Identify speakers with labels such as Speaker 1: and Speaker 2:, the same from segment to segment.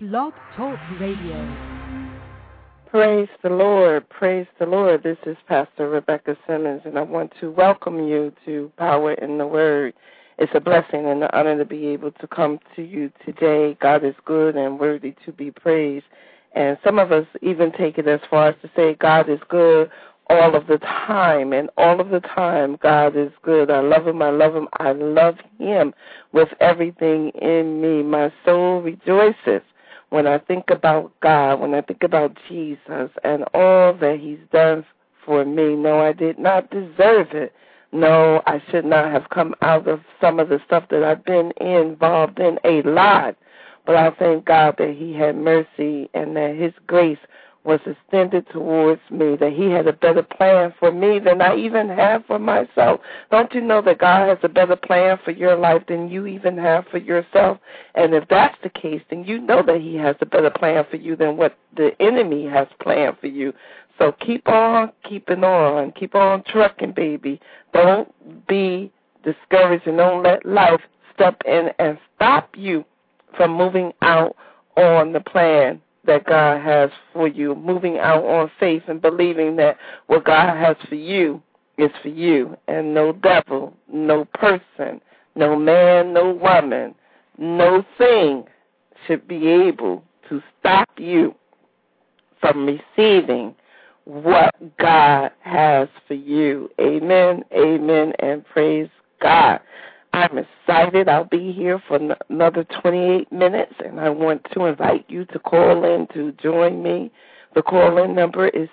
Speaker 1: Blog Talk Radio.
Speaker 2: Praise the Lord. Praise the Lord. This is Pastor Rebecca Simmons, and I want to welcome you to Power in the Word. It's a blessing and an honor to be able to come to you today. God is good and worthy to be praised. And some of us even take it as far as to say God is good all of the time, and all of the time God is good. I love him, I love him, I love him with everything in me. My soul rejoices when I think about God, when I think about Jesus and all that he's done for me. No, I did not deserve it. No, I should not have come out of some of the stuff that I've been involved in a lot. But I thank God that he had mercy and that his grace was extended towards me, that he had a better plan for me than I even have for myself. Don't you know that God has a better plan for your life than you even have for yourself? And if that's the case, then you know that he has a better plan for you than what the enemy has planned for you. So keep on keeping on. Keep on trucking, baby. Don't be discouraged and don't let life step in and stop you from moving out on the plan that God has for you, moving out on faith and believing that what God has for you is for you, and no devil, no person, no man, no woman, no thing should be able to stop you from receiving what God has for you. Amen, amen, and praise God. I'm excited. I'll be here for another 28 minutes, and I want to invite you to call in to join me. The call-in number is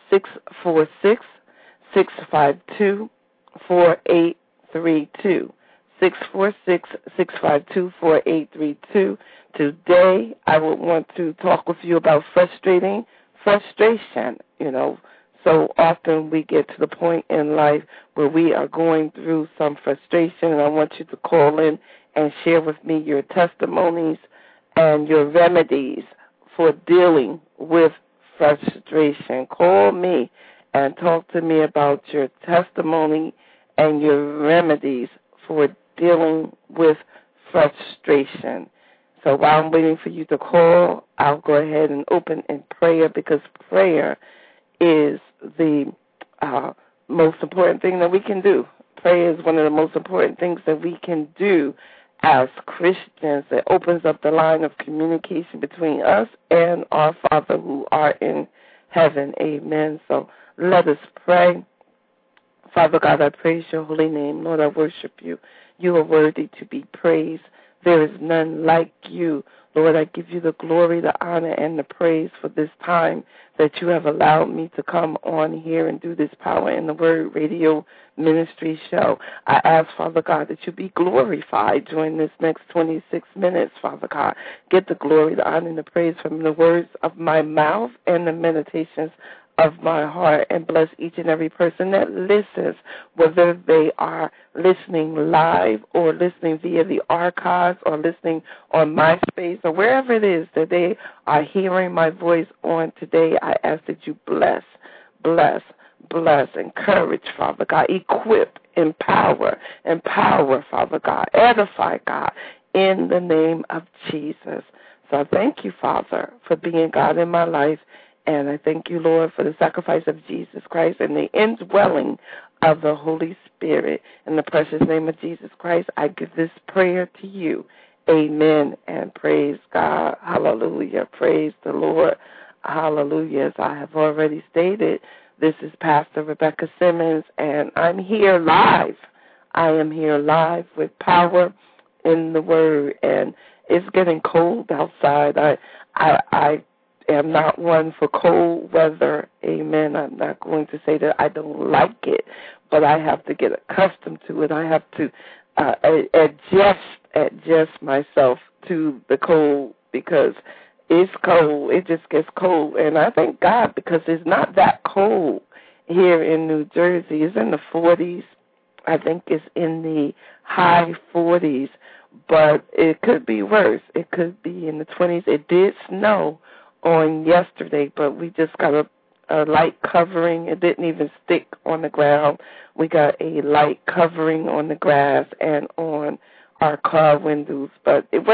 Speaker 2: 646-652-4832. 646-652-4832. Today, I would want to talk with you about frustration. So often we get to the point in life where we are going through some frustration, and I want you to call in and share with me your testimonies and your remedies for dealing with frustration. Call me and talk to me about your testimony and your remedies for dealing with frustration. So while I'm waiting for you to call, I'll go ahead and open in prayer, because prayer is the most important thing that we can do. Prayer is one of the most important things that we can do as Christians. It opens up the line of communication between us and our Father who are in heaven. Amen. So let us pray. Father God, I praise your holy name. Lord, I worship you. You are worthy to be praised. There is none like you. Lord, I give you the glory, the honor, and the praise for this time that you have allowed me to come on here and do this Power in the Word radio ministry show. I ask, Father God, that you be glorified during this next 26 minutes, Father God. Get the glory, the honor, and the praise from the words of my mouth and the meditations of my heart, and bless each and every person that listens, whether they are listening live or listening via the archives or listening on MySpace or wherever it is that they are hearing my voice on today. I ask that you bless, encourage, Father God, equip, empower, Father God, edify, God, in the name of Jesus. So I thank you, Father, for being God in my life. And I thank you, Lord, for the sacrifice of Jesus Christ and the indwelling of the Holy Spirit. In the precious name of Jesus Christ, I give this prayer to you. Amen, and praise God. Hallelujah. Praise the Lord. Hallelujah. As I have already stated, this is Pastor Rebecca Simmons, and I'm here live. I am here live with Power in the Word, and it's getting cold outside. I am not one for cold weather. Amen. I'm not going to say that I don't like it, but I have to get accustomed to it. I have to adjust myself to the cold, because it's cold. It just gets cold. And I thank God, because it's not that cold here in New Jersey. It's in the 40s. I think it's in the high 40s, but it could be worse. It could be in the 20s. It did snow on yesterday, but we just got a light covering. It didn't even stick on the ground. We got a light covering on the grass and on our car windows, but it was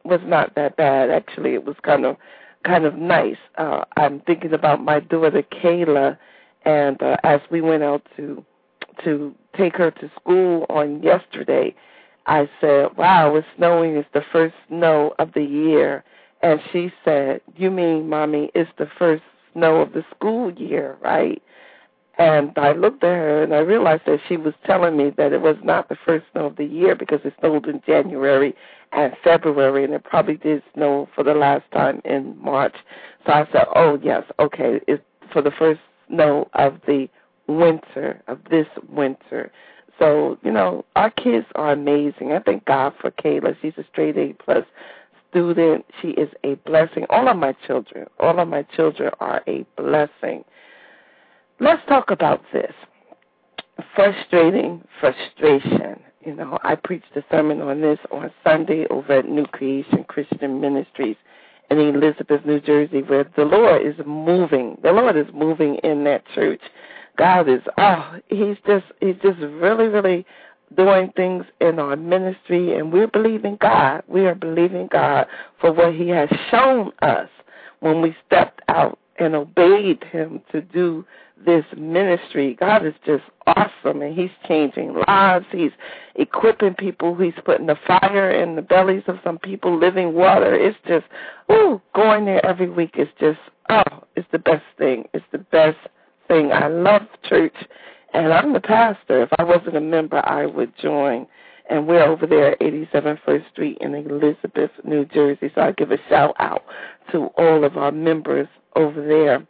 Speaker 2: was not that bad. Actually, it was kind of nice. I'm thinking about my daughter Kayla, and as we went out to take her to school on yesterday, I said, "Wow, it's snowing. It's the first snow of the year." And she said, "You mean, Mommy, it's the first snow of the school year, right?" And I looked at her, and I realized that she was telling me that it was not the first snow of the year because it snowed in January and February, and it probably did snow for the last time in March. So I said, "Oh, yes, okay, it's for the first snow of the winter, of this winter." So, our kids are amazing. I thank God for Kayla. She's a straight A+ student. She is a blessing. All of my children are a blessing. Let's talk about this. Frustration. I preached a sermon on this on Sunday over at New Creation Christian Ministries in Elizabeth, New Jersey, where the Lord is moving. The Lord is moving in that church. God is, he's just really, really doing things in our ministry, and we're believing God. We are believing God for what he has shown us when we stepped out and obeyed him to do this ministry. God is just awesome, and he's changing lives. He's equipping people. He's putting the fire in the bellies of some people, living water. It's just, going there every week is just, it's the best thing. It's the best thing. I love church, and I'm the pastor. If I wasn't a member, I would join. And we're over there at 87 First Street in Elizabeth, New Jersey. So I give a shout out to all of our members over there.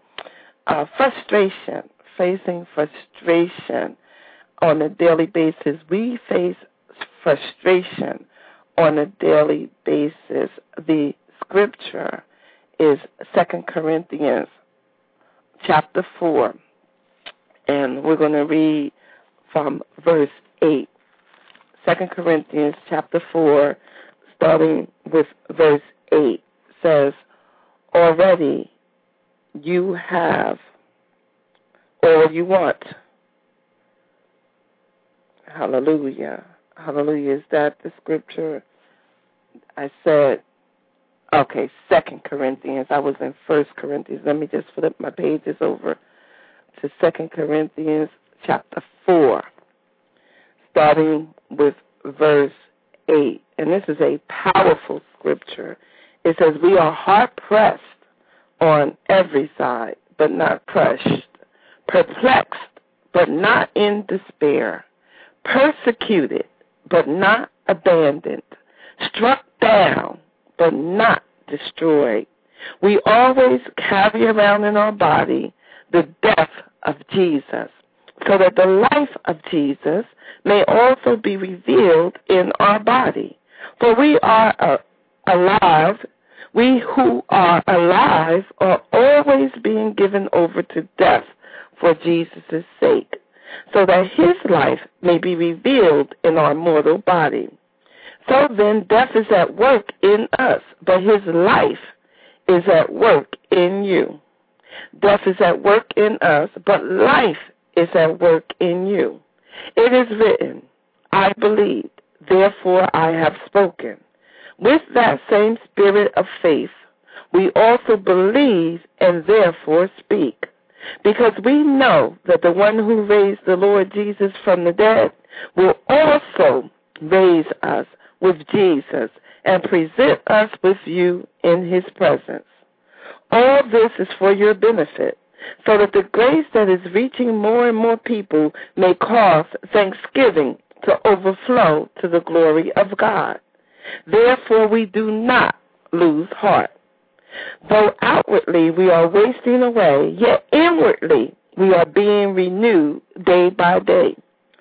Speaker 2: Facing frustration on a daily basis. We face frustration on a daily basis. The scripture is 2 Corinthians chapter 4, and we're going to read from verse 8. 2 Corinthians chapter 4, starting with verse 8, says, "Already you have all you want." Hallelujah. Hallelujah. Is that the scripture? I said, 2 Corinthians. I was in 1 Corinthians. Let me just flip my pages over to 2 Corinthians chapter 4, starting with verse 8. And this is a powerful scripture. It says, "We are hard-pressed on every side, but not crushed, perplexed, but not in despair, persecuted, but not abandoned, struck down, but not destroyed. We always carry around in our body the death of Jesus, so that the life of Jesus may also be revealed in our body. For we are alive. We who are alive are always being given over to death for Jesus' sake, so that his life may be revealed in our mortal body. So then death is at work in us, but his life is at work in you. Death is at work in us, but life is at work in you. It is written, I believed, therefore I have spoken. With that same spirit of faith, we also believe and therefore speak, because we know that the one who raised the Lord Jesus from the dead will also raise us with Jesus and present us with you in his presence. All this is for your benefit, so that the grace that is reaching more and more people may cause thanksgiving to overflow to the glory of God. Therefore we do not lose heart. Though outwardly we are wasting away, yet inwardly we are being renewed day by day.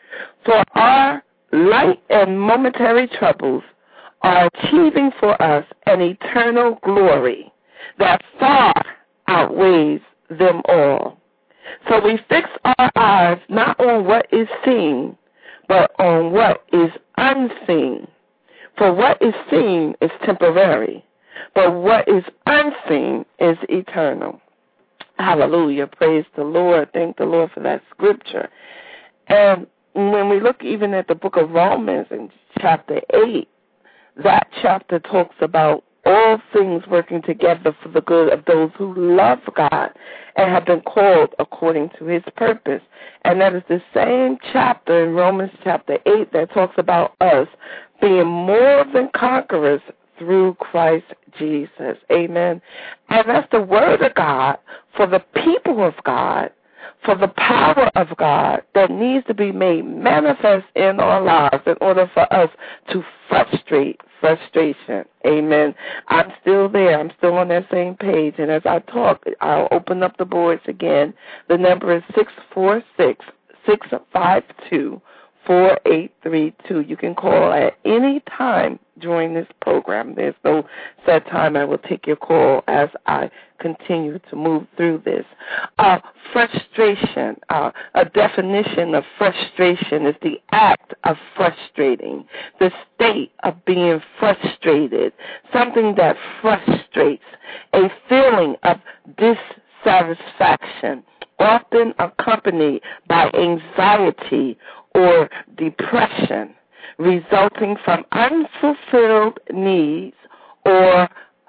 Speaker 2: For our light and momentary troubles are achieving for us an eternal glory that far outweighs them all. So we fix our eyes not on what is seen, but on what is unseen. For what is seen is temporary, but what is unseen is eternal. Hallelujah. Praise the Lord. Thank the Lord for that scripture. And when we look even at the book of Romans in chapter 8, that chapter talks about all things working together for the good of those who love God and have been called according to his purpose. And that is the same chapter in Romans chapter 8 that talks about us being more than conquerors through Christ Jesus. Amen. And that's the word of God for the people of God, for the power of God that needs to be made manifest in our lives in order for us to frustrate frustration. Amen. I'm still there. I'm still on that same page. And as I talk, I'll open up the boards again. The number is 646-652-4832. You can call at any time during this program. There's no set time. I will take your call as I continue to move through this. Frustration. A definition of frustration is the act of frustrating, the state of being frustrated, something that frustrates, a feeling of dissatisfaction, often accompanied by anxiety or depression, resulting from unfulfilled needs or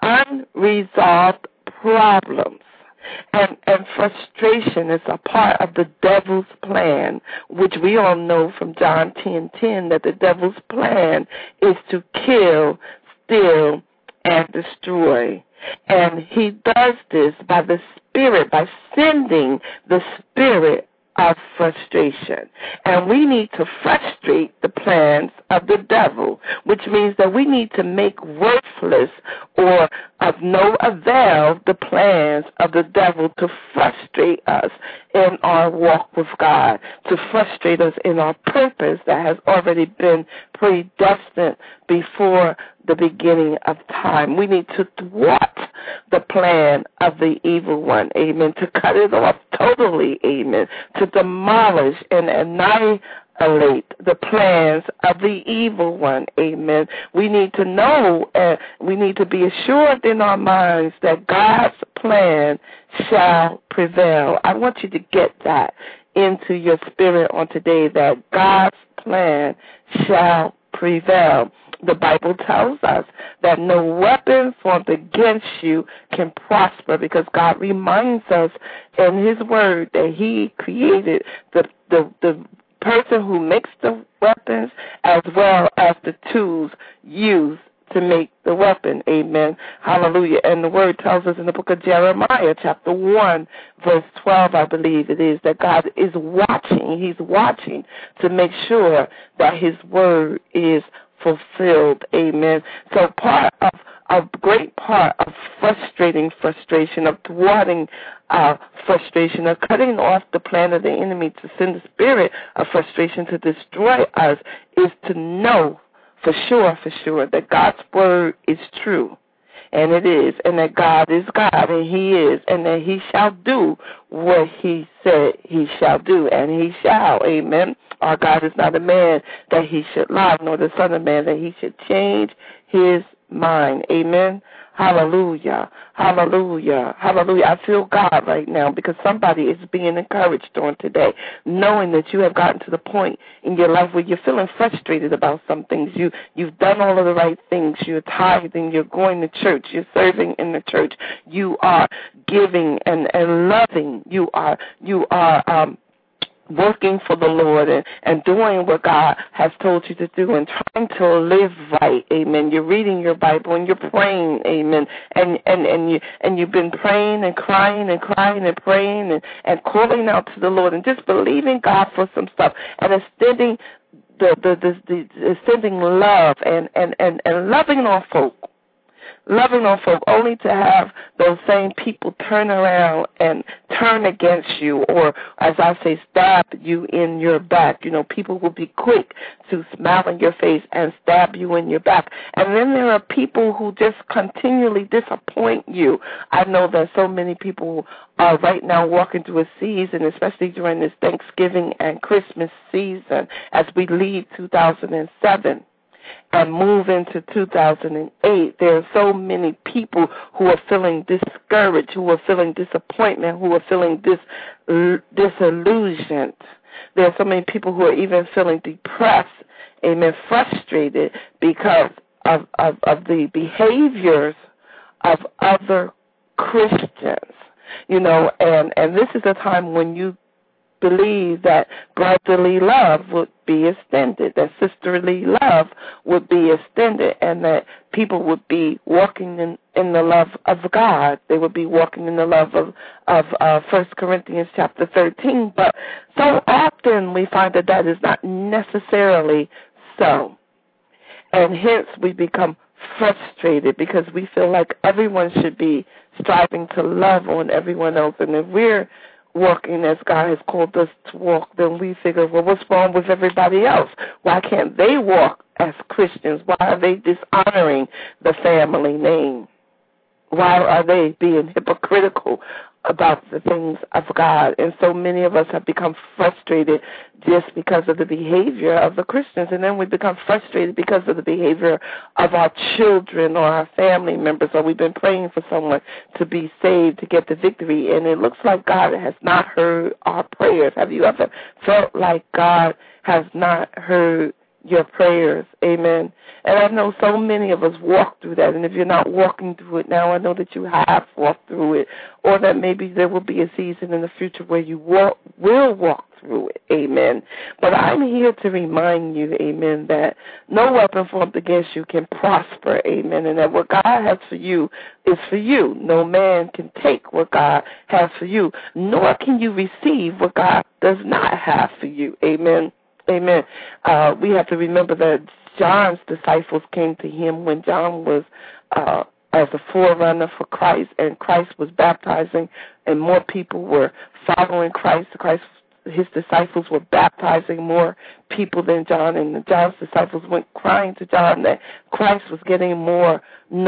Speaker 2: unresolved problems. And frustration is a part of the devil's plan, which we all know from John 10:10 that the devil's plan is to kill, steal, and destroy. And he does this by the Spirit, by sending the spirit of frustration. And we need to frustrate the plans of the devil, which means that we need to make worthless or of no avail the plans of the devil to frustrate us in our walk with God, to frustrate us in our purpose that has already been predestined before the beginning of time. We need to thwart the plan of the evil one, amen, to cut it off totally, amen, to demolish and annihilate the plans of the evil one, amen. We need to know and we need to be assured in our minds that God's plan shall prevail. I want you to get that into your spirit on today, that God's plan shall prevail. The Bible tells us that no weapon formed against you can prosper, because God reminds us in his word that he created the person who makes the weapons as well as the tools used to make the weapon. Amen. Hallelujah. And the word tells us in the book of Jeremiah, chapter 1, verse 12, I believe it is, that God is watching. He's watching to make sure that his word is fulfilled. Amen. So a great part of frustrating frustration, of thwarting frustration, of cutting off the plan of the enemy to send the spirit of frustration to destroy us, is to know for sure, that God's word is true. And it is, and that God is God, and he is, and that he shall do what he said he shall do, and he shall. Amen. Our God is not a man that he should lie, nor the son of man that he should change his mind. Amen. Hallelujah. Hallelujah. Hallelujah. I feel God right now, because somebody is being encouraged on today, knowing that you have gotten to the point in your life where you're feeling frustrated about some things. You've done all of the right things. You're tithing. You're going to church. You're serving in the church. You are giving and loving. You are working for the Lord and doing what God has told you to do and trying to live right. Amen. You're reading your Bible and you're praying. Amen. And you've been praying and crying and praying and calling out to the Lord and just believing God for some stuff and extending extending love and loving on folk. Loving on folk, only to have those same people turn around and turn against you, or, as I say, stab you in your back. You know, people will be quick to smile in your face and stab you in your back. And then there are people who just continually disappoint you. I know that so many people are right now walking through a season, especially during this Thanksgiving and Christmas season, as we leave 2007. And move into 2008, there are so many people who are feeling discouraged, who are feeling disappointment, who are feeling disillusioned. There are so many people who are even feeling depressed, amen, frustrated because the behaviors of other Christians, and this is a time when you believe that brotherly love would be extended, that sisterly love would be extended, and that people would be walking in the love of God. They would be walking in the love of 1 Corinthians chapter 13. But so often we find that is not necessarily so. And hence we become frustrated because we feel like everyone should be striving to love on everyone else. And if we're walking as God has called us to walk, then we figure, well, what's wrong with everybody else? Why can't they walk as Christians? Why are they dishonoring the family name? Why are they being hypocritical about the things of God? And so many of us have become frustrated just because of the behavior of the Christians, and then we become frustrated because of the behavior of our children or our family members, or we've been praying for someone to be saved, to get the victory, and it looks like God has not heard our prayers. Have you ever felt like God has not heard your prayers? Amen. And I know so many of us walk through that, and if you're not walking through it now, I know that you have walked through it, or that maybe there will be a season in the future where you will walk through it. Amen. But I'm here to remind you, amen, that no weapon formed against you can prosper, amen, and that what God has for you is for you. No man can take what God has for you, nor can you receive what God does not have for you. Amen. Amen. We have to remember that John's disciples came to him when John was as a forerunner for Christ, and Christ was baptizing, and more people were following Christ. His disciples were baptizing more people than John, and John's disciples went crying to John that Christ was getting more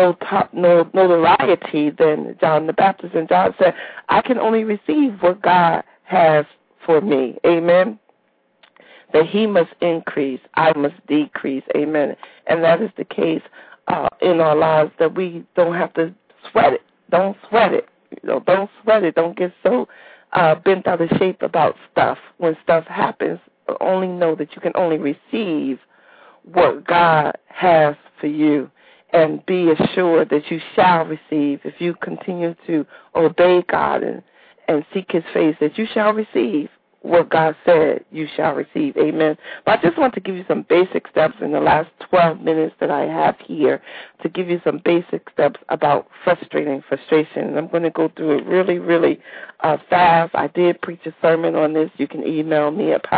Speaker 2: notoriety than John the Baptist. And John said, I can only receive what God has for me. Amen. That he must increase, I must decrease. Amen. And that is the case in our lives, that we don't have to sweat it. Don't sweat it. Don't sweat it. Don't get so bent out of shape about stuff. When stuff happens, only know that you can only receive what God has for you, and be assured that you shall receive. If you continue to obey God and seek his face, that you shall receive what God said you shall receive. Amen. But I just want to give you some basic steps in the last 12 minutes that I have here, to give you some basic steps about frustration. And I'm going to go through it really, really fast. I did preach a sermon on this. You can email me at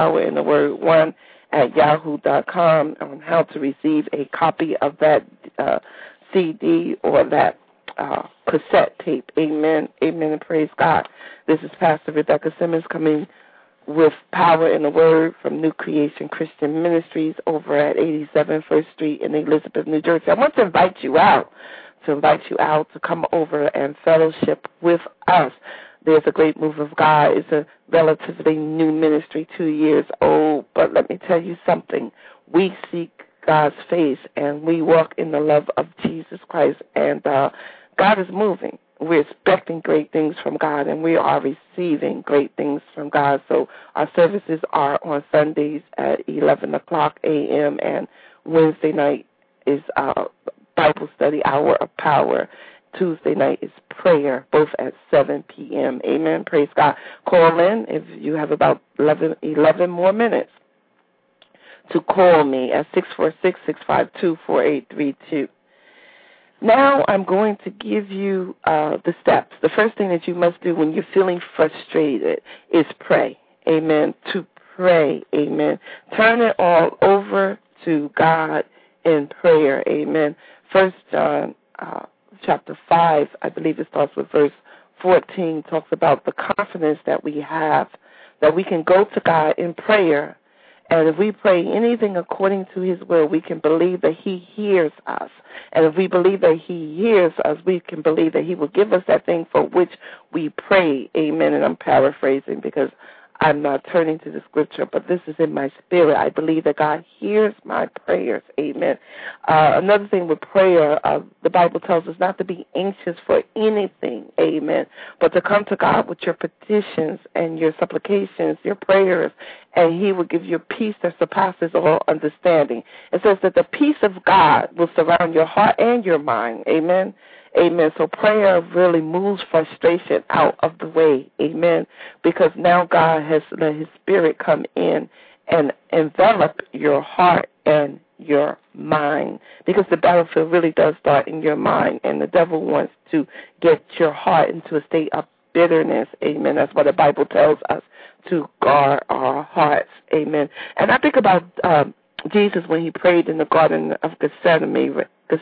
Speaker 2: powerintheword1@yahoo.com on how to receive a copy of that CD or that cassette tape. Amen. Amen, and praise God. This is Pastor Rebecca Simmons coming with Power in the Word from New Creation Christian Ministries over at 87 First Street in Elizabeth, New Jersey. I want to invite you out to come over and fellowship with us. There's a great move of God. It's a relatively new ministry, 2 years old, but let me tell you something. We seek God's face, and we walk in the love of Jesus Christ, and God is moving. We're expecting great things from God, and we are receiving great things from God. So our services are on Sundays at 11 o'clock a.m., and Wednesday night is Bible study, Hour of Power. Tuesday night is prayer, both at 7 p.m. Amen. Praise God. Call in if you have about 11 more minutes to call me at 646-652-4832. Now I'm going to give you the steps. The first thing that you must do when you're feeling frustrated is pray. Amen. To pray. Amen. Turn it all over to God in prayer. Amen. 1 John chapter 5, I believe it starts with verse 14, talks about the confidence that we have, that we can go to God in prayer. And if we pray anything according to his will, we can believe that he hears us. And if we believe that he hears us, we can believe that he will give us that thing for which we pray. Amen. And I'm paraphrasing because I'm not turning to the scripture, but this is in my spirit. I believe that God hears my prayers. Amen. Another thing with prayer, the Bible tells us not to be anxious for anything. Amen. But to come to God with your petitions and your supplications, your prayers, and he will give you peace that surpasses all understanding. It says that the peace of God will surround your heart and your mind. Amen. Amen. So prayer really moves frustration out of the way. Amen. Because now God has let his spirit come in and envelop your heart and your mind. Because the battlefield really does start in your mind, and the devil wants to get your heart into a state of bitterness. Amen. That's what the Bible tells us, to guard our hearts. Amen. And I think about Jesus when he prayed in the Garden of Gethsemane,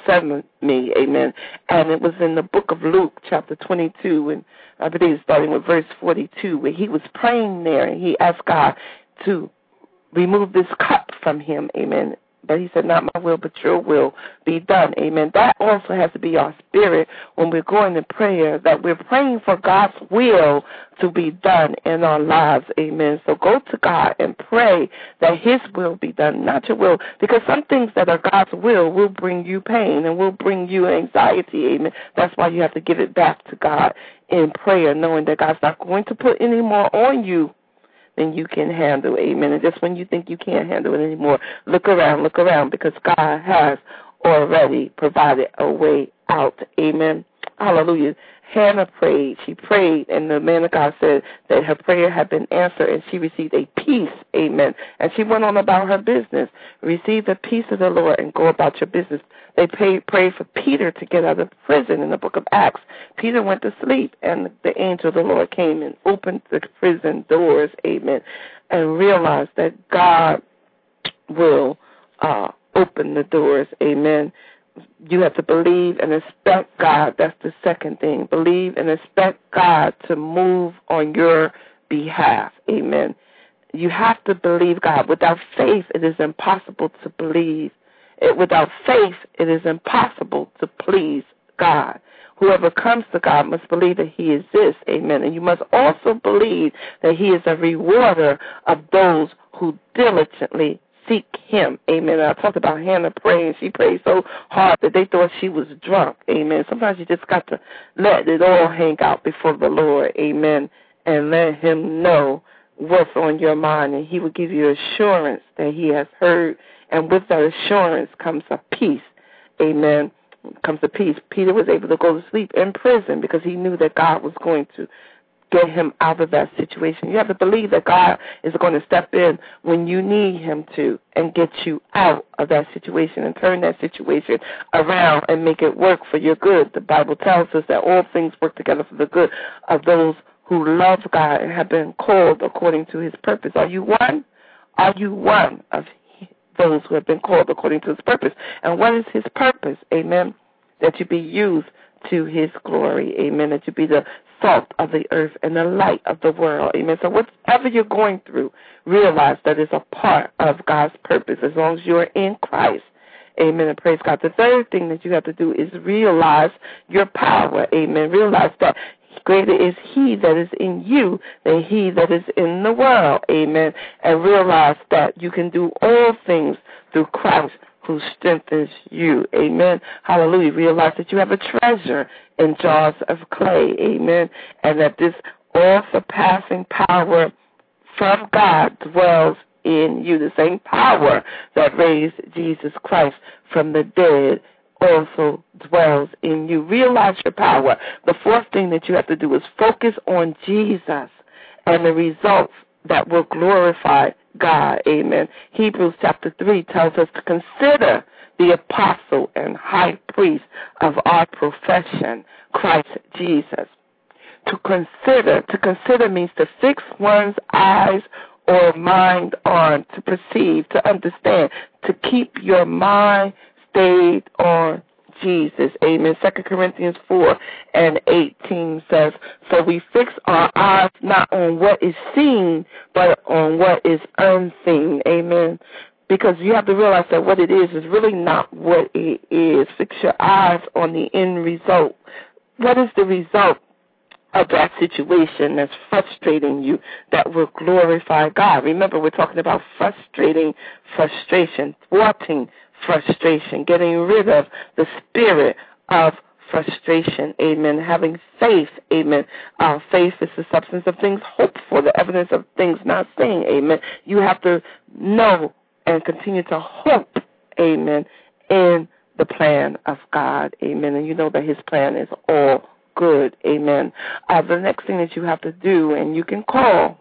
Speaker 2: amen. And it was in the book of Luke, chapter 22, and I believe starting with verse 42, where he was praying there, and he asked God to remove this cup from him, amen. But he said, not my will, but your will be done. Amen. That also has to be our spirit when we're going to prayer, that we're praying for God's will to be done in our lives. Amen. So go to God and pray that his will be done, not your will, because some things that are God's will bring you pain and will bring you anxiety. Amen. That's why you have to give it back to God in prayer, knowing that God's not going to put any more on you than you can handle. Amen. And just when you think you can't handle it anymore, look around, because God has already provided a way out. Amen. Hallelujah. Hannah prayed. She prayed, and the man of God said that her prayer had been answered, and she received a peace. Amen. And she went on about her business. Receive the peace of the Lord and go about your business. They prayed for Peter to get out of prison in the book of Acts. Peter went to sleep, and the angel of the Lord came and opened the prison doors. Amen. And realized that God will open the doors. Amen. You have to believe and expect God. That's the second thing. Believe and expect God to move on your behalf. Amen. You have to believe God. Without faith, it is impossible to believe. Without faith, it is impossible to please God. Whoever comes to God must believe that he exists. Amen. And you must also believe that he is a rewarder of those who diligently seek him. Amen. I talked about Hannah praying. She prayed so hard that they thought she was drunk. Amen. Sometimes you just got to let it all hang out before the Lord. Amen. And let him know what's on your mind, and he will give you assurance that he has heard. And with that assurance comes a peace. Amen. Comes a peace. Peter was able to go to sleep in prison because he knew that God was going to get him out of that situation. You have to believe that God is going to step in when you need him to and get you out of that situation and turn that situation around and make it work for your good. The Bible tells us that all things work together for the good of those who love God and have been called according to his purpose. Are you one? Are you one of those who have been called according to his purpose? And what is his purpose? Amen. That you be used to his glory. Amen. That you be the salt of the earth and the light of the world. Amen. So whatever you're going through, realize that it's a part of God's purpose as long as you're in Christ. Amen. And praise God. The third thing that you have to do is realize your power. Amen. Realize that greater is he that is in you than he that is in the world. Amen. And realize that you can do all things through Christ who strengthens you. Amen. Hallelujah. Realize that you have a treasure in jars of clay. Amen. And that this all-surpassing power from God dwells in you. The same power that raised Jesus Christ from the dead also dwells in you. Realize your power. The fourth thing that you have to do is focus on Jesus and the results that will glorify God. Amen. Hebrews chapter 3 tells us to consider the apostle and high priest of our profession, Christ Jesus. To consider means to fix one's eyes or mind on, to perceive, to understand, to keep your mind stayed on Jesus. Amen. 2 Corinthians 4:18 says, so we fix our eyes not on what is seen, but on what is unseen. Amen. Because you have to realize that what it is really not what it is. Fix your eyes on the end result. What is the result of that situation that's frustrating you that will glorify God. Remember, we're talking about frustrating frustration, thwarting frustration, getting rid of the spirit of frustration. Amen. Having faith. Amen. Faith is the substance of things hoped for, the evidence of things not seen. Amen. You have to know and continue to hope. Amen. In the plan of God. Amen. And you know that his plan is all good. Amen. The next thing that you have to do, and you can call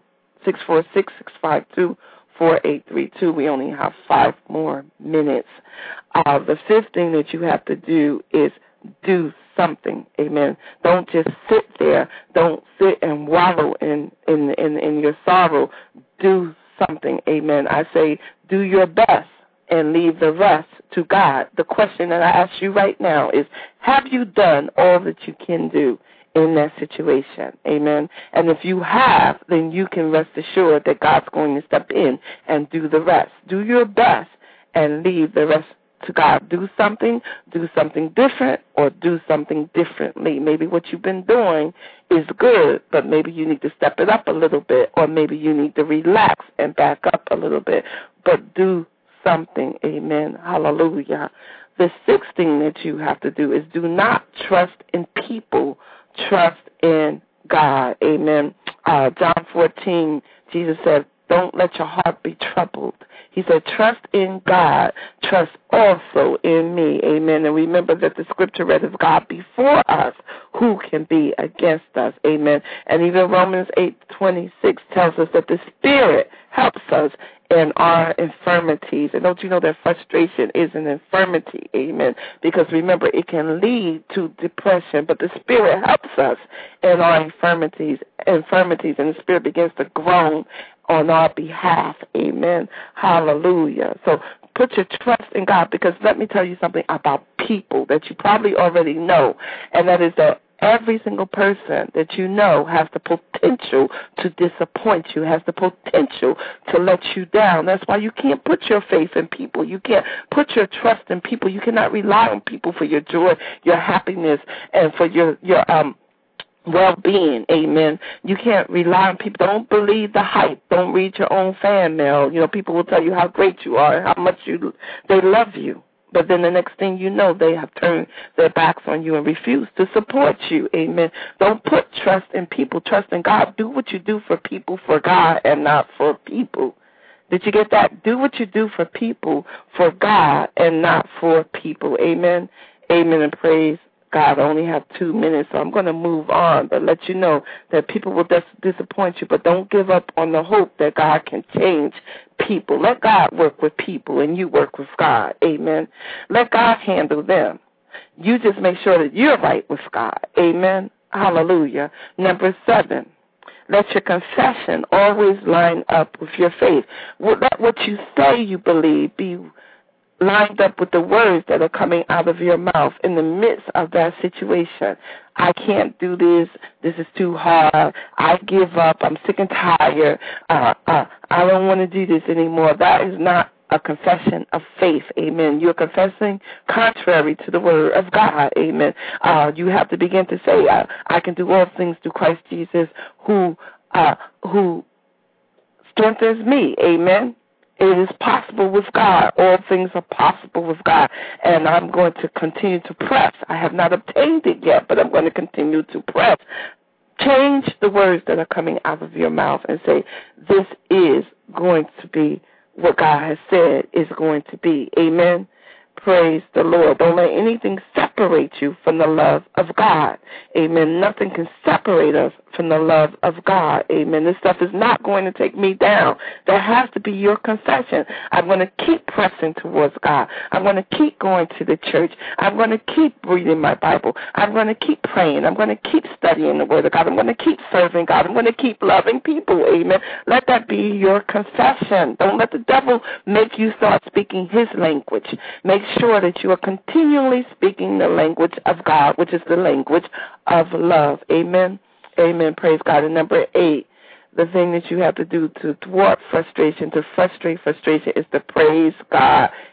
Speaker 2: 646-652-4832. We only have 5 more minutes. The fifth thing that you have to do is do something. Amen. Don't just sit there. Don't sit and wallow in your sorrow. Do something. Amen. I say do your best and leave the rest to God. The question that I ask you right now is, have you done all that you can do in that situation? Amen. And if you have, then you can rest assured that God's going to step in and do the rest. Do your best and leave the rest to God. Do something different, or do something differently. Maybe what you've been doing is good, but maybe you need to step it up a little bit, or maybe you need to relax and back up a little bit, but do something. Amen. Hallelujah. The sixth thing that you have to do is do not trust in people, trust in God. Amen. John 14, Jesus said, don't let your heart be troubled. He said, trust in God, trust also in me. Amen. And remember that the scripture read, if God before us, who can be against us? Amen. And even Romans 8:26 tells us that the Spirit helps us in our infirmities. And don't you know that frustration is an infirmity? Amen. Because remember, it can lead to depression, but the Spirit helps us in our infirmities, and the Spirit begins to groan on our behalf. Amen. Hallelujah. So put your trust in God, because let me tell you something about people that you probably already know, and that is that every single person that you know has the potential to disappoint you, has the potential to let you down. That's why you can't put your faith in people. You can't put your trust in people. You cannot rely on people for your joy, your happiness, and for your well-being. Amen. You can't rely on people. Don't believe the hype. Don't read your own fan mail. You know, people will tell you how great you are, how much they love you. But then the next thing you know, they have turned their backs on you and refused to support you. Amen. Don't put trust in people. Trust in God. Do what you do for people for God and not for people. Did you get that? Do what you do for people for God and not for people. Amen. Amen, and praise God. I only have 2 minutes, so I'm going to move on, but let you know that people will disappoint you, but don't give up on the hope that God can change people. Let God work with people, and you work with God. Amen. Let God handle them. You just make sure that you're right with God. Amen. Hallelujah. Number 7, let your confession always line up with your faith. Let what you say you believe be lined up with the words that are coming out of your mouth in the midst of that situation. I can't do this. This is too hard. I give up. I'm sick and tired. I don't want to do this anymore. That is not a confession of faith. Amen. You're confessing contrary to the word of God. Amen. You have to begin to say, I can do all things through Christ Jesus who strengthens me. Amen. It is possible with God. All things are possible with God. And I'm going to continue to press. I have not obtained it yet, but I'm going to continue to press. Change the words that are coming out of your mouth and say, this is going to be what God has said is going to be. Amen. Praise the Lord. Don't let anything separate you from the love of God. Amen. Nothing can separate us from the love of God. Amen. This stuff is not going to take me down. That has to be your confession. I'm going to keep pressing towards God. I'm going to keep going to the church. I'm going to keep reading my Bible. I'm going to keep praying. I'm going to keep studying the Word of God. I'm going to keep serving God. I'm going to keep loving people. Amen. Let that be your confession. Don't let the devil make you start speaking his language. Make sure that you are continually speaking the language of God, which is the language of love. Amen. Amen. Praise God. And number 8, the thing that you have to do to thwart frustration, to frustrate frustration, is to praise God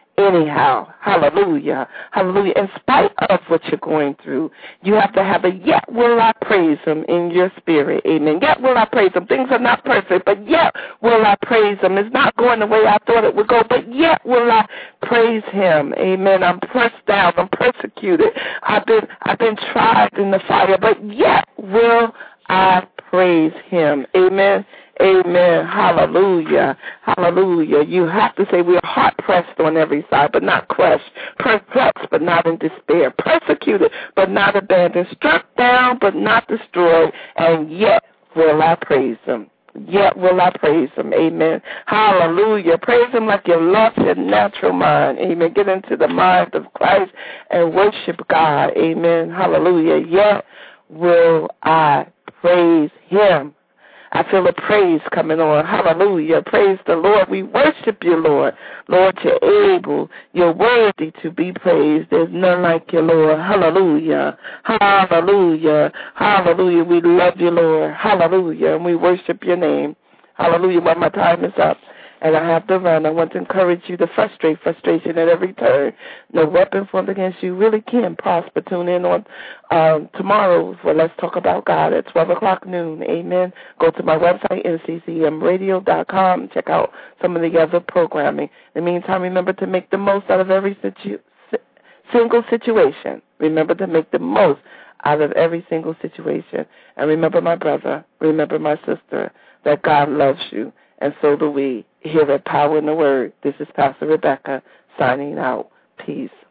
Speaker 2: anyhow. Hallelujah. Hallelujah. In spite of what you're going through, you have to have a yet will I praise him in your spirit. Amen. Yet will I praise him. Things are not perfect, but yet will I praise him. It's not going the way I thought it would go, but yet will I praise him. Amen. I'm pressed down. I'm persecuted. I've been tried in the fire, but yet will I praise him. Amen. Amen. Hallelujah. Hallelujah. You have to say we are hard pressed on every side, but not crushed. Perplexed, but not in despair. Persecuted, but not abandoned. Struck down, but not destroyed. And yet will I praise him. Yet will I praise him. Amen. Hallelujah. Praise him like you lost your natural mind. Amen. Get into the mind of Christ and worship God. Amen. Hallelujah. Yet will I praise him. I feel a praise coming on. Hallelujah. Praise the Lord. We worship you, Lord. Lord, you're able. You're worthy to be praised. There's none like you, Lord. Hallelujah. Hallelujah. Hallelujah. We love you, Lord. Hallelujah. And we worship your name. Hallelujah. Well, my time is up, and I have to run. I want to encourage you to frustration at every turn. No weapon formed against you really can prosper. Tune in on tomorrow for Let's Talk About God at 12 o'clock noon. Amen. Go to my website, nccmradio.com. Check out some of the other programming. In the meantime, remember to make the most out of every single situation. Remember to make the most out of every single situation. And remember, my brother, remember, my sister, that God loves you, and so do we. Here at Power in the Word. This is Pastor Rebecca signing out. Peace.